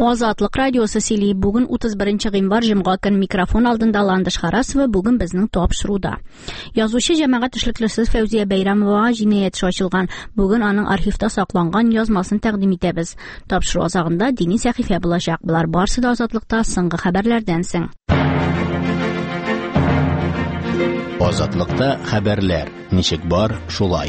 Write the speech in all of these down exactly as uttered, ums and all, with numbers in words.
Азатлык радиосы сөйли. Бүген утыз беренче гыйнвар җомга көн микрофон алдында Ландыш Харасова бүген безнең тапшыруда. Язучы җәмәгать эшлеклесе Фәүзия Бәйрәмова җинаять эше ачылган. Бүген аның архивта сакланган язмасын тәкъдим итәбез. Тапшыру азагында дини сәхифә булачак. Булар барысы да Азатлыкта соңгы хәбәрләрдән соң. Азатлыкта хәбәрләр. Ничек бар, шулай.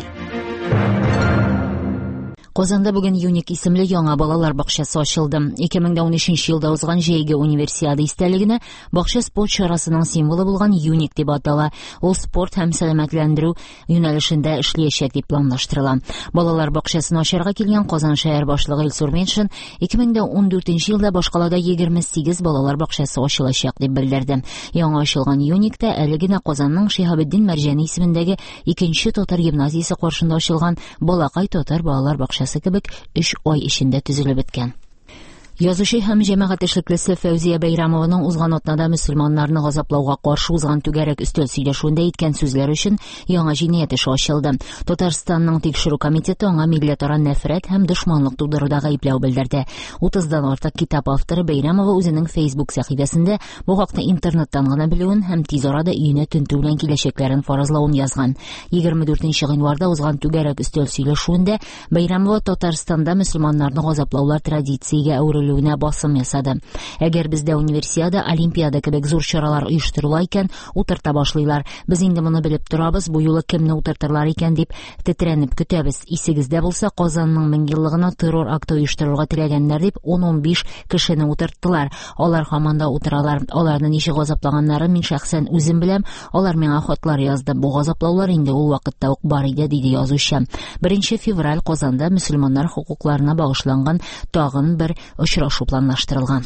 Казанда бүген ЮНИК исемле яңа балалар бакчасы ачылды. ике мең дә унөченче елда узган җәйге универсиада истәлегенә бакча спорт чарасының символы булган ЮНИК дип атала. Ул спорт һәм сәламәтләндерү юнәлешендә эшләячәк дип планлаштырыла. Балалар бакчасын ачарга килгән Казан шәһәр башлыгы Илсур Меншин ике мең дә ундүртенче елда башкалада егерме сигез балалар бакчасы ачылачак дип белдерде. Яңа ачылган ЮНИКта әле генә Казанның Шиһабетдин Мәрҗани исемендәге икенче татар гимназиясе каршында ачылган Балакай татар балалар бакчасы кебек өч ай эчендә төзелеп беткән. Язучы һәм җәмәгать эшлеклесе Фәүзия Бәйрәмованың узган атнада мөселманнарны газаплауга каршы узган түгәрәк өстәл сөйләшүендә әйткән сүзләре өчен яңа җинаять эше ачылды. Татарстанның тикшерү комитеты аңа милләтара нәфрәт һәм дошманлык тудыруда гаепләү белдерде. утыздан артык китап авторы Бәйрәмова үзенең Facebook сәхифәсендә бу хакта интернеттан гына белүен һәм тиз арада өенә тентү белән киләчәкләрен фаразлавын язган. егерме дүртенче гыйнварда узган түгәрәк өстәл сөйләшүендә Бәйрәмова Татарстанда мөселманнарны газаплаулар традициягә әверелү лүнә басым ясады. Әгәр бездә универсиада, олимпиада кебек зур чаралар оештырыла икән, утырта башлыйлар. Без инде моны белеп торабыз, бу юлы кемне утыртырлар икән дип тетрәнеп көтәбез. Исегездә булса, Казанның мең-еллыгына террор акты оештырырга теләгәннәр дип он-он биш кешене утырттылар. Алар һаман да утыралар. Аларны ничек газаплаганнарын мин шәхсән үзем беләм. Алар миңа хатлар язды. Бу газаплаулар инде ул вакытта ук бар иде, диде язучы. беренче февраль Казанда мөселманнар хукукларына багышланган тагын бер очрашу планлаштырылган.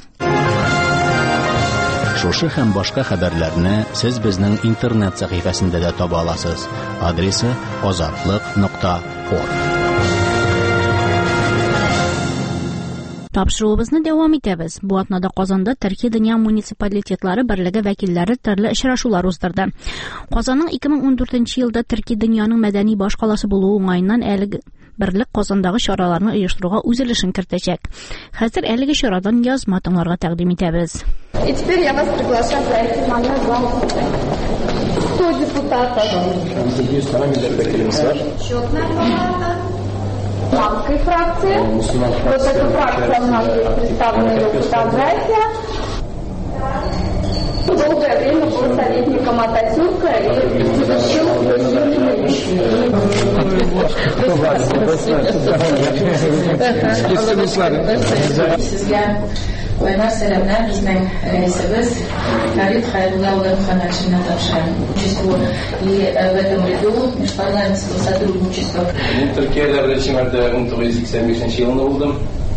Шушы һәм башка хәбәрләрне сез безнең интернет сәхифәсендә дә таба аласыз. Адресы азатлык нокта орг. Тапшыруыбызны дәвам итәбез. Бу атнада Казанда Төркия дөнья муниципалитетлары берлеге вәкилләре төрле очрашулар уздырды. Казанның ике мең ундүртенче елда Төркия дөньяның мәдәни башкаласы булуы уңаеннан әлеге берлек Казандагы чараларны оештыруга үз өлешен кертәчәк. Хәзер әлеге чарадан язма тыңларга тәкъдим итәбез. И теперь я вас приглашаю пройти момент звонка. сто депутатов. Счетная палата. Мусульманской фракции. Вот эта фракция у нас представлена депутат Зайця. Долгое время был советником Ататюрка и изучил Война сәламнәр безнең рәисебез Фәрит Хәйрулла улы Мөхәммәтшинә тапшырам. И в этом ряду межпарламентского сотрудничества. Төркиядә беренче мәртәбә мең тугыз йөз сиксән бишенче елда булдым.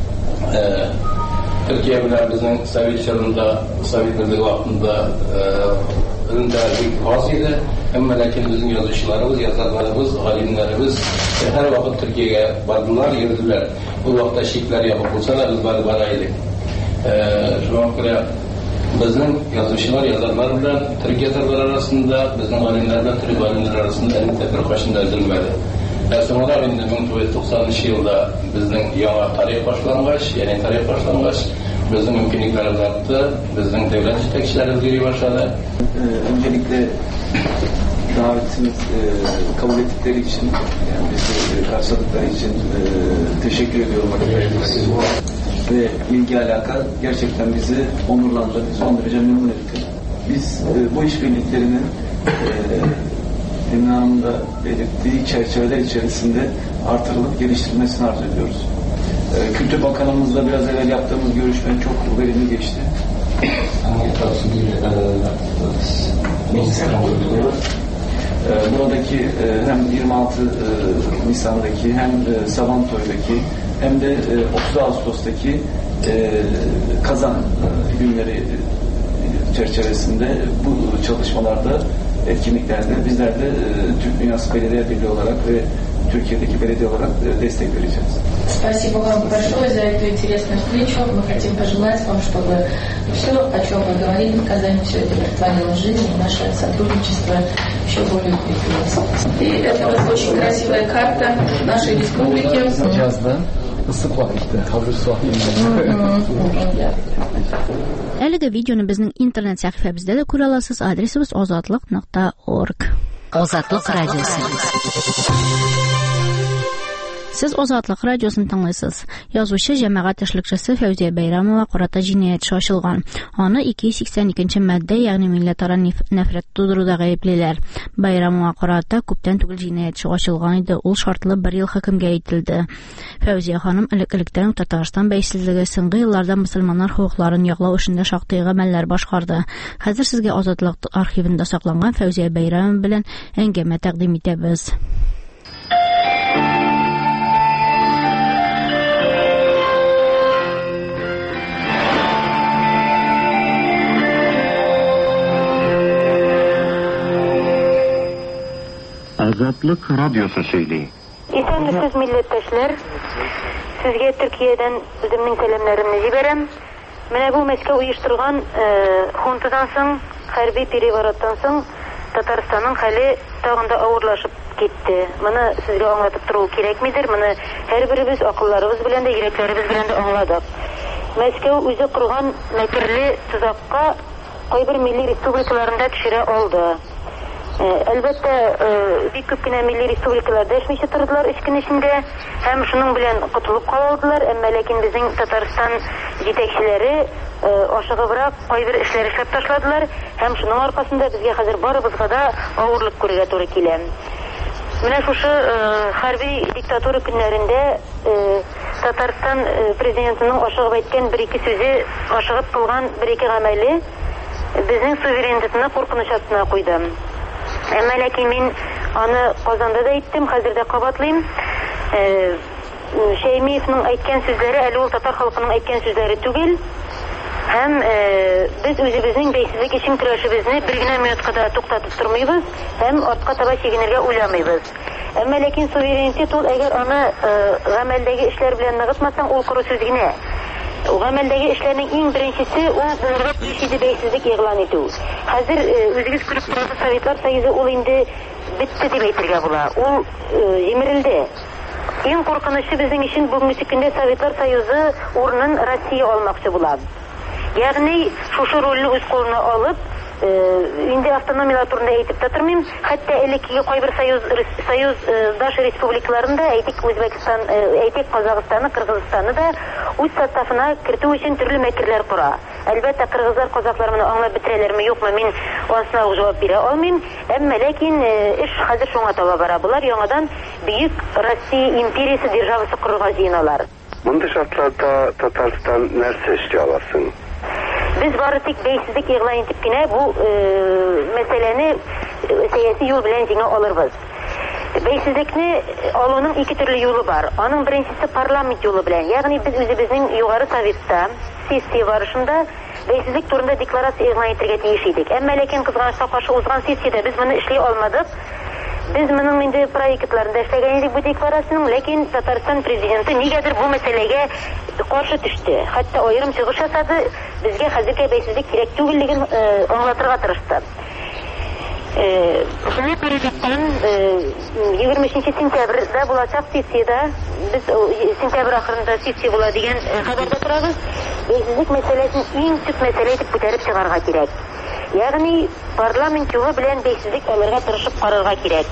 Төркия белән безнең совет чорында, совет берлеге вакытында бик аз иде. Әмма ләкин безнең язучыларыбыз, язарларыбыз, галимнәребез һәр вакыт Төркиягә бардылар, йөрделәр. Бу вакытта шикләр ябык булса да, без бары бара идек. Шуңа күрә безнең язучылар, язарлар белән Төркия татарлары арасында, безнең галимнәр белән төрек галимнәр арасында әлбәттә бер кашында өзелмәде. Соңрак инде мең тугыз йөз туксанынчы елда безнең яңа тарих башлангач, ягъни тарих башлангач, безнең мөмкинлекләребез артты, безнең дәүләт җитәкчеләребез йөри башлады. Öncelikle davetimiz kabul ettikleri için, yani bizi karşıladıkları için teşekkür ediyorum arkadaşlar. Ve ilgi alaka gerçekten bizi onurlandırdı, son derece memnun etti. Biz bu işbirliklerinin Emine Hanım'ın da belirttiği çerçeveler içerisinde artırılıp geliştirilmesini arzu ediyoruz. Kültür Bakanımızla biraz evvel yaptığımız görüşme çok verimli geçti. Buradaki hem yirmi altı Nisan'daki hem Sabantoy'daki hem de otuz Ağustos'taki Kazan günleri çerçevesinde bu çalışmalarda, etkinliklerde bizler de Türk Dünyası Belediye Birliği olarak ve Türkiye'deki belediye olarak destek vereceğiz. Спасибо вам большое за эту интересную встречу. Мы хотим пожелать вам, чтобы все, о чем вы говорили в Казани, все это претворилось в жизнь, и наше сотрудничество еще более укрепилось. И это очень красивая карта нашей республики. Сейчас, да? ысык вакытта азыр суак. Әлеге видеоны безнең интернет сәхифәбездә дә күрә аласыз. Адресыбыз озатлык нокта орг. Озатлык радиосы. Сез Озатлык радиосын тыңлыйсыз. Язучы, җәмәгать эшлекчесе Фәүзия Бәйрәмова карата җинаять эше ачылган. Аны ике йөз сиксән икенче маддә, ягъни милләтара нәфрәт тудыруда гаеплиләр. Бәйрәмова карата күптән түгел җинаять эше ачылган иде. Ул шартлы бер ел хөкемгә ителде. Фәүзия ханым элек-электән Татарстан бәйсезлеге соңгы елларда мөселманнар хукукларын яклау эшендә шактый гамәлләр башкарды. Хәзер сезгә Озатлык архивында сакланган Фәүзия Бәйрәмова белән әңгәмә тәкъдим итәбез. Озатлык радиосы сөйли. Исәнмесез милләттәшләр, сезгә Төркиядән үземнең сәламнарымны җибәрәм. Менә бу Мәскәү оештырган хунтадан соң, хәрби перевороттан соң Татарстанның хәле тагын да авырлашып китте. Моны сезгә аңлатып тору кирәкмидер. Моны һәрберебез акылларыбыз белән дә, йөрәкләребез белән дә аңладык. Мәскәү үзе корган мәкерле тузакка кайбер милли республикаларында төшерә алды. Әлбәттә, бик күп кенә милли республикаларда эшмичә тордылар өч көн эчендә, һәм шуның белән котылып калдылар, әмма ләкин безнең Татарстан җитәкчеләре ашыгыбрак кайбер эшләр эшләп ташладылар, һәм шуның аркасында безгә хәзер барыбызга да авырлык күрергә туры килә. Менә шушы хәрби диктатура көннәрендә Татарстан президентының ашыгып әйткән бер-ике сүзе, ашыгып кылган бер-ике гамәле безнең суверенитетны куркыныч астына куйды. Әмма ләкин мин аны Казанда да әйттем, хәзер дә кабатлыйм. Шәймиевның әйткән сүзләре әле ул татар халкының әйткән сүзләре түгел. Һәм без үзебезнең бәйсезлек өчен көрәшебезне бер генә минутка да туктатып тормыйбыз, һәм артка таба чигенергә уйламыйбыз. Әмма ләкин суверенитет ул, әгәр аны гамәлдәге эшләр белән ныгытмасаң, ул коры сүз генә. Гамәлдәге эшләрнең иң беренчесе ул булырга тиешле бәйсезлек игълан итү. Хәзер үзегез күреп торган Советлар Союзы ул инде битте дип әйтергә була. Ул җимерелде. Иң куркынычы безнең өчен бүгенге көндә Советлар Союзы урынын Россия алмакчы була. Ягъни шушы рольне үз кулына алып, инде автономиялар турында әйтеп тә тормыйм. Хәтта элеккеге кайбер союз союз даш республикаларында, әйтик Үзбәкстан, әйтик Казакъстанны, Кыргызстанны да үз составына кертү өчен төрле мәкерләр кура. Әлбәттә, кыргызлар, казаклар моны аңлап бетерәләрме, юкмы, мин аңсына җавап бирә алмыйм. Әмма ләкин эш хәзер шуңа таба бара. Булар яңадан бөек Россия империясе державасы корырга җыеналар. Монда шартларда Татарстан нәрсә эшли аласың? Без бары тик бәйсезлек игълан итеп кенә бу мәсьәләне сәяси юл белән җиңә алырбыз. Бәйсезлекне алуның ике төрле юлы бар. Аның беренчесе парламент юлы белән. Ягъни без үзебезнең югары советта сессия барышында бәйсезлек турында декларация игълан итәргә тиеш идек. Әмма ләкин кызганычка каршы узган сессиядә без моны эшли алмадык. Без моның инде проектларында эшләгән идек бу декларацияның, ләкин Татарстан президенты нигәдер бу мәсьәләгә каршы төште. Хәтта аерым чыгыш ясады, безгә хәзергә бәйсезлек кирәк түгеллеген аңлатырга тырышты. Шуңа күрәлектән егерме өченче сентябрьдә булачак сессиядә, без сентябрь ахырында сессия була дигән хәбәрдә торабыз. Бәйсезлек мәсьәләсен иң төп мәсьәлә итеп күтәреп чыгарга кирәк. Ягъни парламент юлы белән бәйсезлек алырга тырышып карарга кирәк.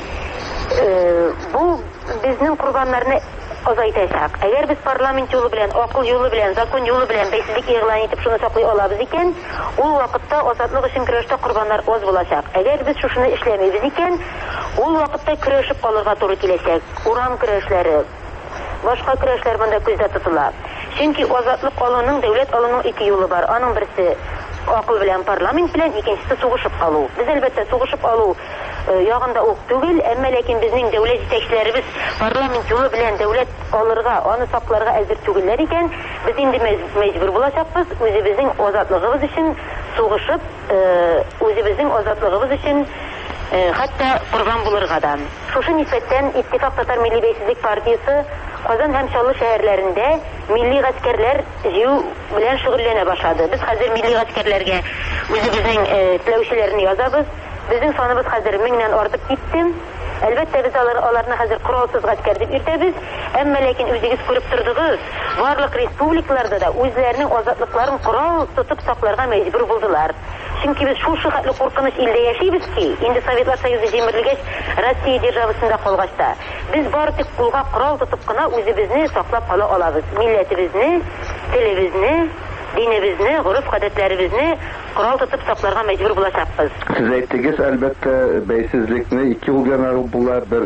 Бу безнең курбаннарны азайтачак. Әгәр без парламент юлы белән, акыл юлы белән, закон юлы белән бәйсезлек игълан итеп шуны саклый алабыз икән, ул вакытта азатлык өчен көрәштә курбаннар аз булачак. Әгәр без шушыны эшләмәйбез икән, ул вакытта көрәшеп калырга туры киләчәк. Урам көрәшләре, башка көрәшләр монда күздә тотыла. Чөнки азатлык алуның, дәүләт алуның ике юлы бар. Аның берсе акыл белән, парламент белән, икенчесе сугышып калу. Без әлбәттә сугышып алу ягында ук түгел, әмма ләкин безнең дәүләт җитәкчеләребез парламент юлы белән дәүләт алырга, аны сакларга әзер түгелләр икән, без инде мәҗбүр булачакбыз үзебезнең азатлыгыбыз өчен сугышып, үзебезнең азатлыгыбыз өчен хәтта курбан булырга да. Шушы нисбәттән Иттифак Татар Милли Бәйсезлек партиясе Казан һәм Чаллы шәһәрләрендә милли гаскәрләр җыю белән шөгыльләнә башлады. Без хәзер милли гаскәрләргә үзебезнең теләүчеләрне язабыз. Безнең саныбыз хәзер меңнән артып китте. Әлбәттә без аларны хәзер коралсыз гаскәр дип йөртәбез, әмма ләкин үзегез күреп тордыгыз, барлык республикаларда да үзләренең азатлыкларын корал тотып сакларга мәҗбүр булдылар. Чөнки без шушы хәтле куркыныч илдә яшибез ки, инде Советлар Союзы җимерелгәч, Россия державасында калгач та, без бары тик кулга корал тотып кына үзебезне саклап кала алабыз. Милләтебезне, телебезне, динебезне, гореф-гадәтләребезне корал тотып сакларга мәҗбүр булачакбыз. Сез әйттегез, әлбәттә, бәйсезлекне ике юлдан була, бер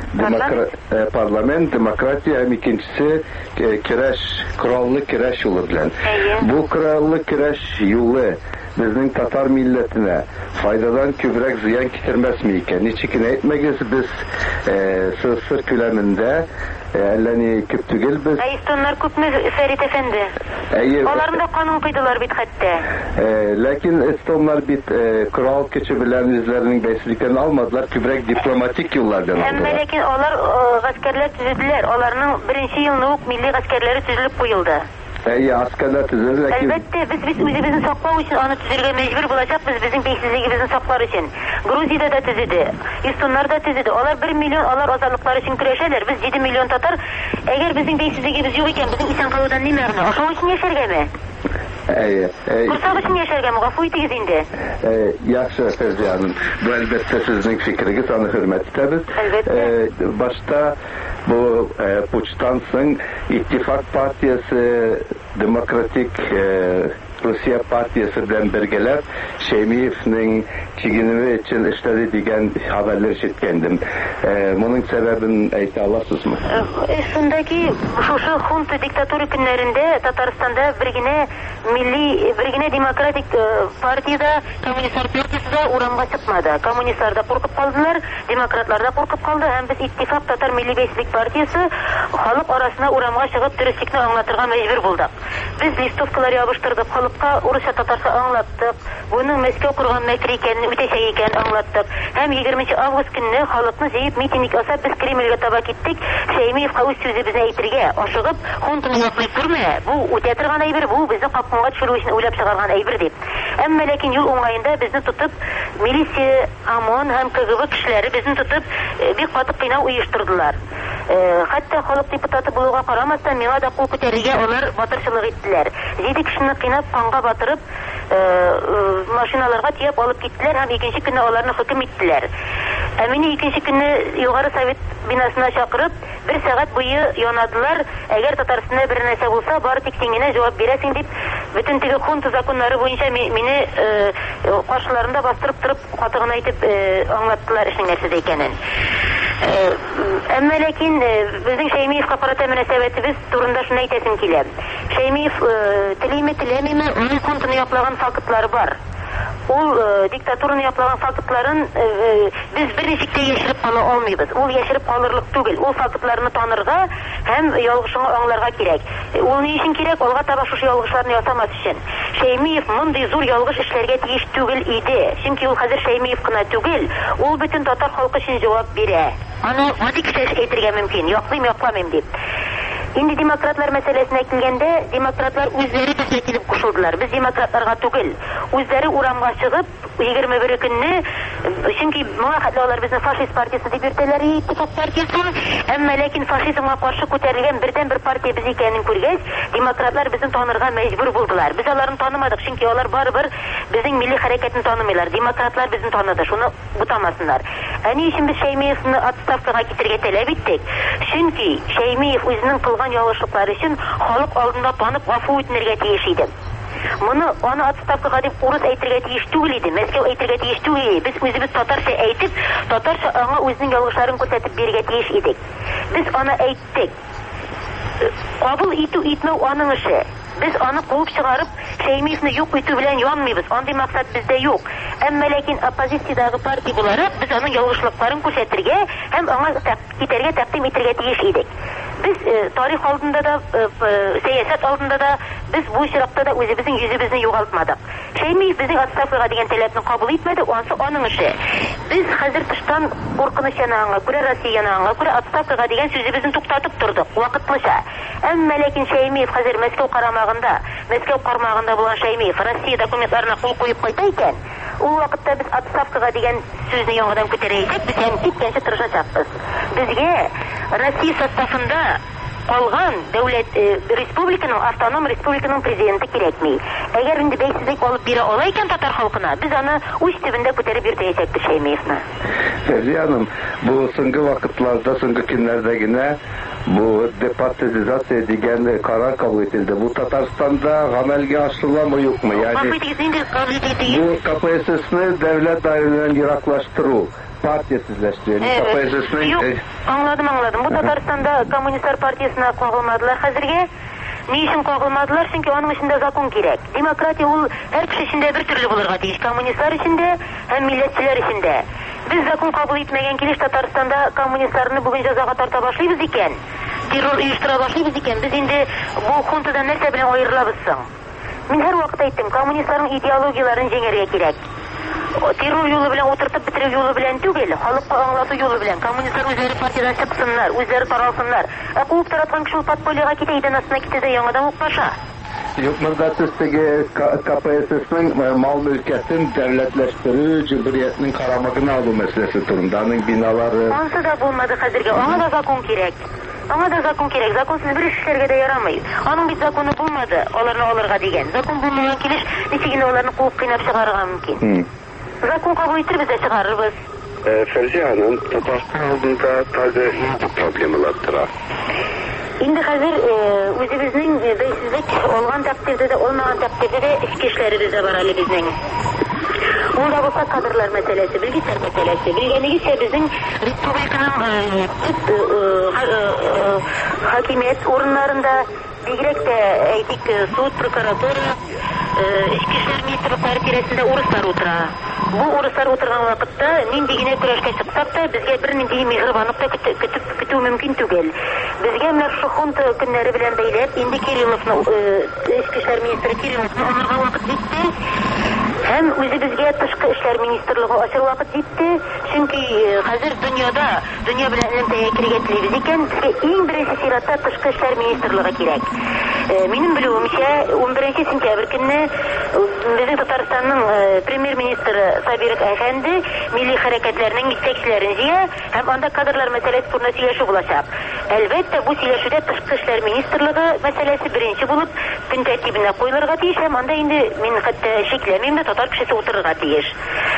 парламент, демократия, һәм икенчесе көрәш, кораллы көрәш юлы белән. Бу кораллы көрәш юлы безнең татар милләтенә файдадан күбрәк зыян китермәсме икән? Ничек әйтмәгез, без СССР күләмендә әллә ни күп түгел без. Эстоннар күпме, Фәрит әфәнде? Аларны да канун куйдылар бит хәтта. Ләкин эстоннар бит корал көче белән үзләренең бәйсезлекләрен алмадылар, күбрәк дипломатик юллардан алдылар. Әмма ләкин алар гаскәрләр төзеделәр. Аларның беренче елны ук милли гаскәрләре төзелеп куелды. Әйе, аскарда төзелде, ләкин... Әлбәттә, біз біз үзебезне саклау өчен аны төзергә мәҗбүр булачакбыз, безнең бәйсезлегебезне саклар өчен. Грузиядә дә төзеде, Эстоннар да төзеде. Алар бер миллион, алар азатлыклар өчен көрәшәләр. Без җиде миллион татар, әгәр безнең бәйсезлегебез юк икән, безнең исән калудан ни мәгънә? Ашау өчен яшәргәме? Әйе. Курсак өчен яшәргәме? Гафу итегез инде. Яхшы, Фәрзия ханым. Бу әлбәттә сезнең фикерегез, аны хөрмәт итәбез. Әлбәттә. Башта bu e, Puç'tan soň İttifak Partiyası, Demokratik e, Rusiya Partiyası bilen birgeler Şeymiyev'nin çiginimi için işleri diyen haberler işitkendim. E, bunun sebebini ayta alasız mı? Şundaki şu hunta diktatörü günlerinde Tataristan'da birgine milli, birgine demokratik partiyada, Komünistler Partiyası da uğramga çıkmadı. Komünistler de korkup kaldılar, demokratlar da korkup kaldı. Hem biz İttifak Tatar Milli Beysizlik Partiyası halk arasına uğramga çıkıp dürüstlükni anlatırga mecbur bulduk. Biz listovkalar yapıştırdık, halkka Urusça Tatarsa anlattık. Bunun Moskva kurgan mekri ekenini, üteşe ekenini anlattık. Hem yigirmanchi avgust günü halkını zeyip mitinlik asap biz Kreml'ge taba gittik. Şeymiyev kavuz sözü bizne eğitirge aşıgıp huntunu yaplayıp durma. Bu ütetirgan aybir, bu bizni kapkınga düşürü için uylap çıkargan aybir deyip. Ama lakin yıl onlayında bizni tutup milisiya, AMON hem K G B kişileri bizni tutup bir katıp kıynav uyuşturdular. E, hatta halk deputatı buluğa karamazsan mena da kul küterige onlar batırçılık ettiler. Yedi kişini kıynap kanga batırıp e, e, maşinalarga tiyap alıp gittiler. Hem ikinci günü onlarını hüküm ettiler. Emini ikinci günü yukarı Sovet binasına çakırıp bir saat boyu yonadılar. Eğer Tataristan'da bir nese bulsa bari tek sengine cevap veresin deyip bütün teki huntu zakonları boyunca beni e, karşılarında bastırıp durup katığına itip e, anlattılar işin nerede ekenin. Әмма ләкин безнең Шәймиев капарата мөнәсәбәтебез турында шуны әйтәсем килә. Шәймиев телеме телемеме ул контуны яплаган фактлары бар. Ул диктатураны яплаган фактларын без берничек тә яшереп кала алмыйбыз. Ул яшереп калырлык түгел. Ул фактларны танырга һәм ялгышыңа аңларга кирәк. Ул ни өчен кирәк? Алга таба шушы ялгышларны ясамас өчен. Шәймиев мондый зур ялгыш эшләргә тиеш түгел иде. Чөнки ул хәзер Шәймиев кына түгел, ул бөтен татар халкы өчен җавап бирә. Аны гади кеше әйтергә мөмкин. Яклыйм, якламыйм дип. Инде демократлар мәсьәләсенә килгәндә, демократлар үзләре безгә килеп кушылдылар. Без демократларга түгел, үзләре урамга чыгып, егерме бер көнне, чөнки моңа хәтле алар безне фашист партиясы дип йөртәләр, иттифак партиясы. Әмма ләкин фашизмга каршы күтәрелгән бердән бер партия без икәнен күргәч, демократлар безне танырга мәҗбүр булдылар. Без аларны танымадык, чөнки алар барыбер безнең милли хәрәкәтне танымыйлар. Демократлар безне таныды, шуны бутамасыннар. Әни өчен без Шәймиевне отставкага китергә таләп иттек. Чөнки Шәймиев үзенең кылган ялгышлыклары өчен халык алдында танып гафу үтенергә тиеш иде. Моны аны отставкага дип урыс әйтергә тиеш түгел иде, Мәскәү әйтергә тиеш түгел иде. Без үзебез татарча әйтеп, татарча аңа үзенең ялгышларын күрсәтеп бирергә тиеш идек. Без аны әйттек. Кабул итү итмәү аның эше. Без аны куып чыгарып, Шәймиевне юк итү белән янмыйбыз. Андый максат бездә юк. Әмма ләкин оппозициядагы партия буларак без аның ялгышлыкларын күрсәтергә һәм аңа китәргә тәкъдим итәргә тиеш идек. Biz e, tarih aldığında da, e, e, siyaset aldığında da biz bu şirkette da özümüzün yüzümüzü yoğaltmadık. Şeymiyev bizim atstafıga degen talebini kabul etmedi, onsı onun işi. Biz hazır tıştan korkunuş yanağına göre, Rusya yanağına göre atstafıga degen sözümüzün tuktatıp durduk, vakıtlışa. Ama lakin Şeymiyev hazır Moskva karamağında, Moskva karmağında bulan Şeymiyev Rusya dokumentlarına kol koyup koytayken, ул вакытта без отставкага дигән сүзне яңадан күтәрәчәк, без һәм киткәнче тырышачакбыз. Безгә Россия составында калган дәүләт республиканың, автоном республиканың президенты кирәкми. Әгәр инде бәйсезлек алып бирә ала икән татар халкына, без аны үз төбендә күтәреп йөртәчәкбез Шәймиевны. Фәрзиянам, бу соңгы вакытларда, соңгы көннәрдә генә бу департизация дигән карар кабул ителде. Бу Татарстанда гамәлгә ашырыламы юкмы? Ягъни бу КПССны дәүләт даирәләреннән ераклаштыру, партия сүзләштерү. КПССны аңладым, аңладым. Бу Татарстанда коммунистлар партиясына кагылмадылар хәзергә. Ни өчен кагылмадылар? Чөнки аның эчендә закон кирәк. Демократия ул һәр кеше өчен дә бер төрле булырга тиеш. Коммунистлар өчен дә һәм милләтчеләр өчен дә. Без закон кабул итмәгән килеш Татарстанда коммунистларны бүген җәзага тарта башлыйбыз икән. Террор оештыра башлыйбыз икән. Без инде бу хунтадан нәрсә белән аерылабыз соң? Мин һәр вакыт әйттем, коммунистларның идеологияларын җиңәргә кирәк. Террор юлы белән утыртып бетерү юлы белән түгел, халыкка аңлату юлы белән. Коммунистлар үзләре партиядан чыксыннар, үзләре таралсыннар. Ә куып тараткан кеше подпольега китә, идән астына китә дә яңадан укмаша. Юк, монда сез теге КПССның мал мөлкәтен дәүләтләштерү, җөбриятның карамагына алу мәсьәләсе турында, аның биналары. Ансы да булмады хәзергә. Аңа да закон кирәк. Аңа да закон кирәк. Законсыз бер эш эшләргә дә ярамый. Аның бит законы булмады, аларны алырга дигән. Закон булмаган килеш, ничек инде аларны куып кыйнап чыгарырга мөмкин? Закон кабул иттербез дә чыгарырбыз. Фәрзия ханым, Татарстан алдында тагы нинди проблемалар тора? Инде хәзер үзебезнең бәйсезлек алган тәкъдирдә дә, алмаган тәкъдирдә дә эчке эшләребез дә бар әле безнең. Ул да булса кадрлар мәсьәләсе, белгечләр мәсьәләсе. Белгәнегезчә безнең республиканың хакимият урыннарында, бигрәк тә әйтик, суд, прокуратура, эчке эшләр министрлыклары тирәсендә урыслар утыра. Бу урыслар утырган вакытта нинди генә көрәшкә чыксак та, безгә бер нинди миһербанлык та көтүп көтү мөмкин түгел. Безгә менә шул хунта көннәре белән бәйләп, инде Кирилловны, эчке эшләр министры Кирилловны алырга вакыт җитте. Һәм үзебезгә тышкы эшләр министрлыгы ачыр вакыт җитте. Чөнки хәзер дөньяда, дөнья белән элемтәгә кирәк телибез икән, безгә иң беренче сиратта тышкы эшләр министрлыгы кирәк. Минем белүемчә, ун беренче сентябрь көнне безнең Татарстанның премьер-министры Сабир әфәнде милли хәрәкәтләрнең җитәкчеләрен җыя һәм анда кадрлар мәсьәләсе турында сөйләшү булачак. Әлбәттә, бу сөйләшүдә тышкы эшләр министрлыгы мәсьәләсе беренче булып көн тәртибенә куелырга тиеш һәм анда инде мин хәтта шикләмим дә, татар кешесе утырырга тиеш.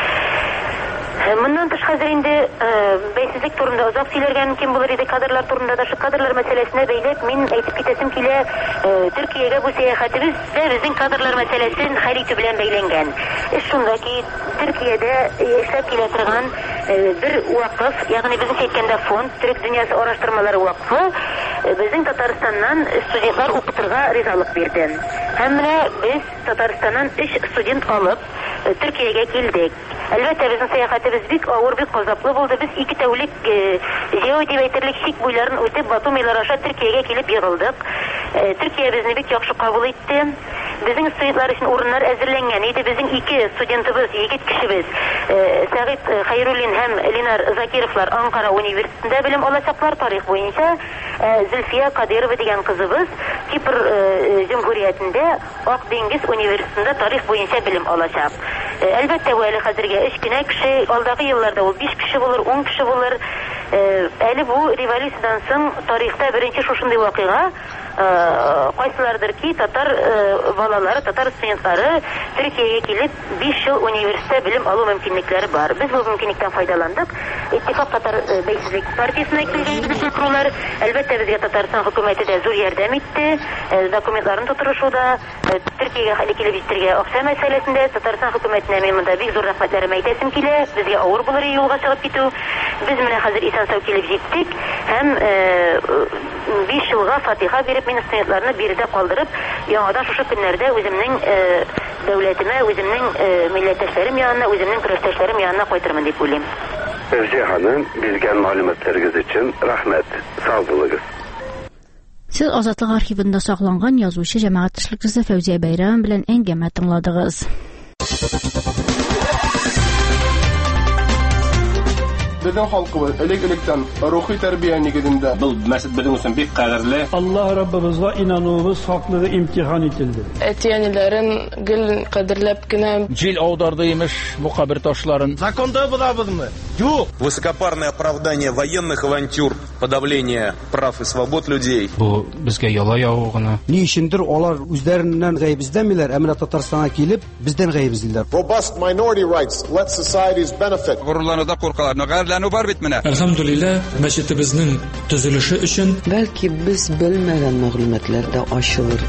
Моннан тыш хәзер инде бәйсезлек турында озак сөйләргә мөмкин булыр иде, кадрлар турында да, шу кадрлар мәсьәләсенә бәйләп мин әйтеп китәсем килә, Төркиягә бу сәяхәтебез дә безнең кадрлар мәсьәләсен хәл итү белән бәйләнгән. Эш шунда ки, Төркиядә эшләп килә торган бер вакыф, ягъни безнең әйткәндә фонд, Төрек дөньясы араштырмалары вакфы, безнең Татарстаннан студентлар укытырга ризалык бирде. Һәм менә без Татарстаннан өч студент алып Төркиягә килдек. Әлбәттә, безнең сәяхәтебез бик авыр, бик газаплы булды. Без ике тәүлек җәяү дип әйтерлек чик буйларын үтеп, Батумилар аша Төркиягә килеп егылдык. Төркия безне бик яхшы кабул итте. Безнең студентлар өчен урыннар әзерләнгән иде. Безнең ике студентыбыз, егет кешебез, Сәгыйд Хәйруллин һәм Ленар Закировлар Анкара университетында белем алачаклар тарих буенча. Зөлфия Кадирова дигән кызыбыз Кипр җумһуриятендә Ак диңгез университетында тарих буенча белем алачак. Әлбәттә, бу әле хәзергә өч кенә кеше, алдагы елларда ул биш кеше булыр, ун кеше булыр. Әле бу революциyaдан соң тарихта беренче шушындый вакыйга, кайсылардыр ки, татар балалары, татар студентлары Төркиягә килеп биш ел университетта белем алу мөмкинлекләре бар. Без бу мөмкинлектән файдаландык. Иттифак татар бәйсезлек партиясенә килгән чакырулар, әлбәттә, безгә Татарстан хөкүмәте дә зур ярдәм итте. Документларын тутырышуда, Төркиягә хәл килеп җитәргә акча мәсьәләсендә Татарстан хөкүмәтенә мин монда бик зур рәхмәтләрен әйтәсем килә. Безгә авыр булыр юлга чыгып китү. Без менә хәзер исән-сау килеп җиттек һәм биш елга фатиха биреп, мин студентларны биредә калдырып, яңадан шушы көннәрдә үземнең дәүләтемә, үземнең милләттәшләрем янына, үземнең көрәштәшләрем янына кайтырмын дип уйлыйм. Фәрзия ханым, биргән мәгълүматларыгыз өчен рәхмәт. Сау булыгыз. Сез Азатлык архивында сакланган язучы, җәмәгать эшлекчесе Фәүзия Бәйрәм белән әңгәмә тыңладыгыз. Bizning xalqыбыз элек-электән рухи тәрбия нигезендә. Бұл мәсәл безнең өчен бик кадерле. Allah Rabbimizga inanуыбыз хаклыгы имтихан ителде. Әтиянеләрен гел кадерләп кенә җил аударды имеш бу кабер ташларын. Законда булабызмы? Юк. Высокопарное оправдание военных авантюр, подавление прав и свобод людей. Бу безгә яла яву гына. Ни өчендер алар үзләреннән гаеп издәмиләр, әмма Татарстанга килеп бездән гаеп издиләр. Robust minority rights let societies benefit. Горурлануда куркалар, нәгәрләнү бар бит менә. Әлхәмдүлилләh, мәчетебезнең төзелеше өчен бәлки без белмәгән мәгълүматлар да ачылыр.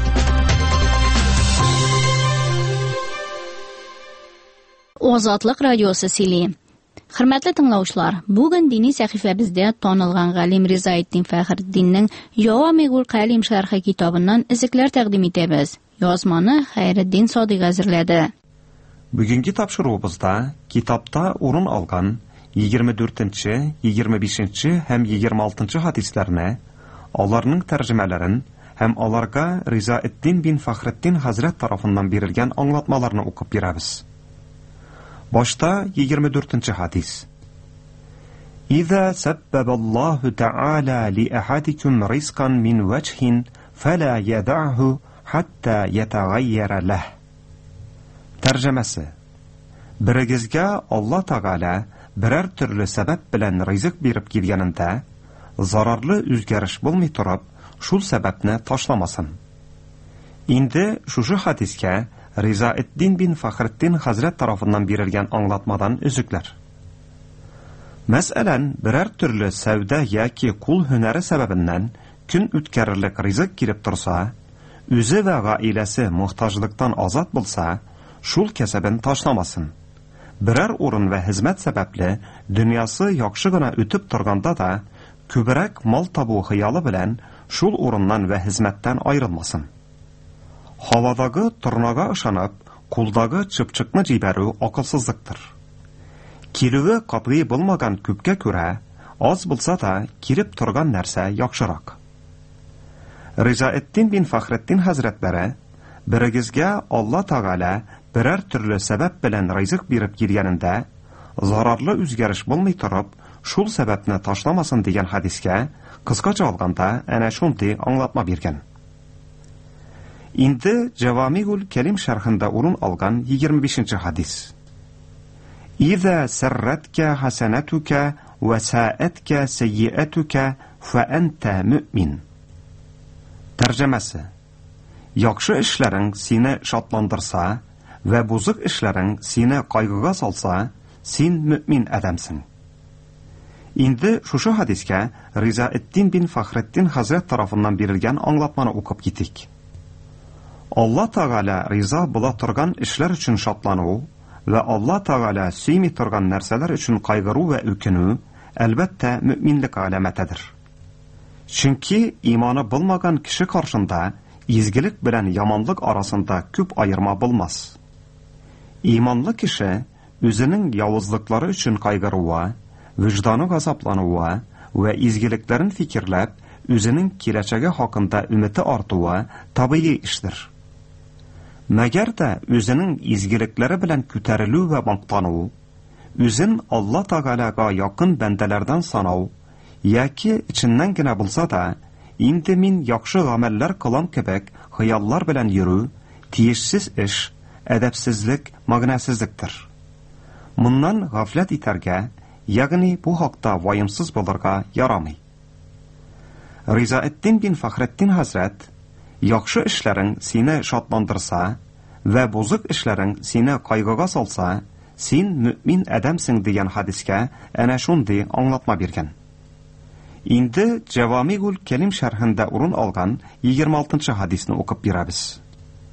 Азатлык радиосы сөйли. Хөрмәтле тыңлаучылар, бүген дини сәхифәбездә танылган галим Ризаетдин Фәхретдиннең Җавамигул Калим шәрхи китабыннан изекләр тәкъдим итәбез. Язманы Хәйретдин Садыйк әзерләде. Бүгенге тапшыруыбызда китапта урын алган егерме дүртенче, егерме бишенче һәм егерме алтынчы хадисләрне, аларның тәрҗемәләрен һәм аларга Ризаетдин бин Фәхретдин хәзрәт тарафыннан бирелгән аңлатмаларны укып бирәбез. Башта егерме дүртенче хадис. إذا سبب الله تعالى لأحدكم رزقا من وجه فلا يدعه حتى يتغير له. Тәрҗемәсе. Берегезгә Алла Тәгалә берәр төрле сәбәп белән ризык биреп килгәнендә, зарарлы үзгәреш булмый торып, шул сәбәпне ташламасын. Инде шушы хадискә Ризаетдин бин Фәхретдин хәзрәт тарафыннан бирелгән аңлатмадан үзекләр. Мәсәлән, берәр төрле сәүдә яки кул һөнәре сәбәбеннән көн үткәрерлек ризык килеп торса, үзе вә гаиләсе мохтаҗлыктан азат булса, шул кәсәбен ташламасын. Берәр урын вә хезмәт сәбәпле дөньясы яхшы гына үтеп торганда да, күбрәк мал табу хыялы белән шул урыннан вә хезмәттән аерылмасын. Һавадагы торнага ышанып, кулдагы чыпчыкны җибәрү акылсызлыктыр. Килүе катгый булмаган күпкә күрә, аз булса да килеп торган нәрсә яхшырак. Ризаетдин бин Фәхретдин хәзрәтләре берегезгә Алла Тәгалә берәр төрле сәбәп белән ризык биреп килгәнендә, зарарлы үзгәреш булмый торып, шул сәбәпне ташламасын дигән хадискә кыскача алганда әнә шундый аңлатма биргән. Инде Җавамигул Калим шәрхендә урын алган егерме бишенче хадис. إذا سرتك حسنتك وساءتك سيئتك فأنت مؤمن. Тәрҗемәсе. Яхшы эшләрең сине шатландырса вә бузык эшләрең сине кайгыга салса, син мөмин адамсың. Инде шушы хадискә Ризаетдин бин Фәхретдин хәзрәт тарафыннан бирелгән аңлатманы укып китик. Алла Тәгалә риза була торган эшләр өчен шатлану вә Алла Тәгалә сөйми торган нәрсәләр өчен кайгыру вә үкенү әлбәттә мөминлек галәмәтедер. Чөнки иманы булмаган кеше каршында изгелек белән яманлык арасында күп аерма булмас. Иманлы кеше үзенең явызлыклары өчен кайгыруа, вөҗданы газаплануа вә изгелекләрен фикерләп, үзенең киләчәге хакында өмете артуа табигый эштер. Мәгәр дә үзенең изгелекләре белән күтәрелү вә мактану, үзен Алла Тәгаләгә якын бәндәләрдән санау, яки иченнән генә булса да, инде мин яхшы гамәлләр кылам кебек хыяллар белән йөрү, тиешсез эш, әдәпсезлек, мәгънәсезлектер. Моннан гафләт итәргә, ягъни бу хакта ваемсыз булырга ярамый. Ризаетдин бин Фәхретдин хәзрәт, яхшы эшләрең сине шатландырса вә бузык эшләрең сине кайгыга салса, син мөмин адамсың дигән хадискә әнә шундый аңлатма биргән. Инде Җавамигул Калим шәрхендә урын алган егерме алтынчы хадисны укып бирәбез.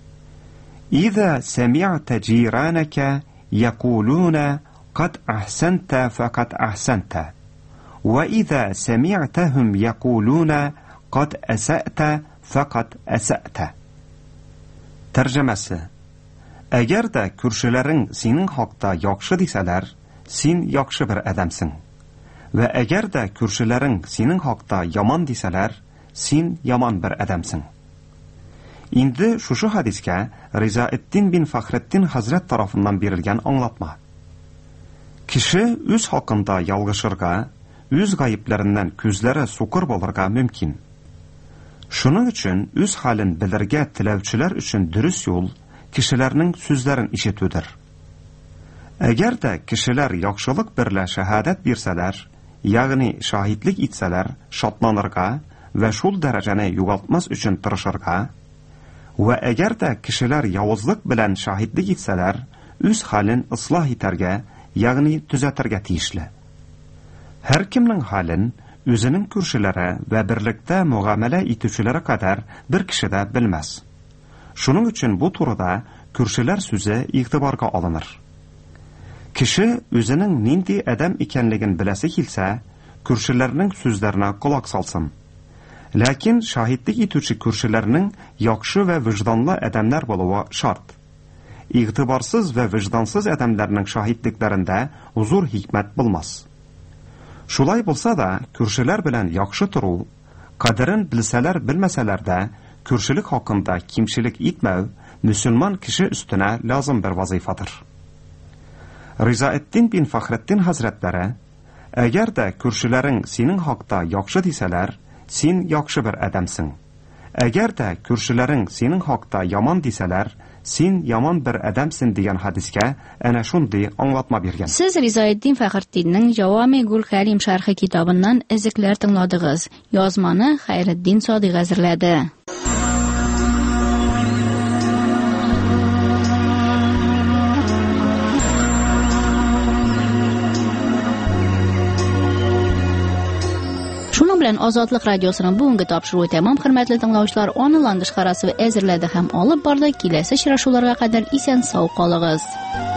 إذا سمعت جيرانك يقولون قد أحسنت فقد أحسنت وإذا سمعتهم يقولون قد أسأت فقد أسأت. Тәрҗемәсе. Әгәр дә күршеләрең синең хакта яхшы дисәләр, син яхшы бер адамсың. Вә әгәр дә күршеләрең синең хакта яман дисәләр, син яман бер адамсың. Инде шушы хадискә Ризаетдин бин Фәхретдин хәзрәт тарафыннан бирелгән аңлатма. Кеше үз хакында ялгышырга, үз гаепләреннән күзләре сукыр булырга мөмкин. Шуның өчен үз хәлен белергә теләүчеләр өчен дөрес юл кешеләрнең сүзләрен ишетүдер. Әгәр дә кешеләр яхшылык берлә шәһадәт бирсәләр, ягъни шаһидлек итсәләр, шатланырга вә шул дәрәҗәне югалтмас өчен тырышырга, вә әгәр дә кешеләр явызлык белән шаһидлек итсәләр, үз хәлен ислах итәргә, ягъни төзәтергә тиешле. Һәр кемнең хәлен үзенең күршеләре вә берлектә мугамәлә итүчеләре кадәр бер кеше дә белмәс. Шуның өчен бу турыда күршеләр сүзе игътибарга алыныр. Кеше үзенең нинди адәм икәнлеген беләсе килсә, күршеләрнең сүзләренә колак салсын. Ләкин шаһидлек итүче күршеләрнең яхшы вә вижданлы адәмнәр булуы шарт. Игътибарсыз вә виждансыз адәмнәрнең шаһидлекләрендә зур хикмәт булмас. Шулай булса да, күршеләр белән яхшы тору, кадерен белсәләр белмәсәләр дә, күршелек хакында кимчелек итмәү мөселман кеше өстенә лазым бер вазифадыр. Ризаэддин бин Фахретдин хәзрәтләре, әгәр дә күршеләрең синең хакта яхшы дисәләр, син яхшы бер адәмсең. Әгәр дә күршеләрең синең хакта яман дисәләр, син яман бер адәмсең дигән хадискә әнә шундый аңлатма биргән. Сез Ризаэддин Фахретдиннең Җавами-гул Кәлим шәрхи китабыннан эзекләр тыңладыгыз. Язманы Хәйретдин Садыйк әзерләде. Шуның белән Азатлык радиосының бүгенге тапшыруы тәмам, хөрмәтле тыңлаучылар, аныйландыш карасы әзерләде һәм алып барды. Киләсе очрашуларга кадәр исән сау калыгыз.